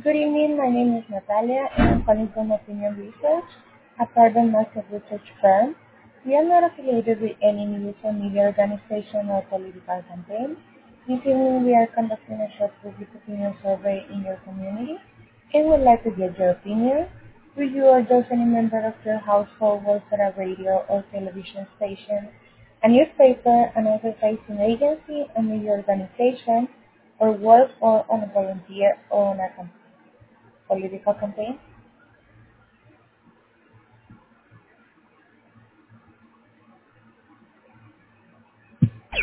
Good evening. My name is Natalia, and I'm calling from Opinion Research, a part of market research firm. We are not affiliated with any news or media organization or political campaign. This evening, we are conducting a short public opinion survey in your community and would like to get your opinion. Do you or just any member of your household works at a radio or television station, a newspaper, an advertising agency, a media organization, or work on a volunteer or on a political campaign?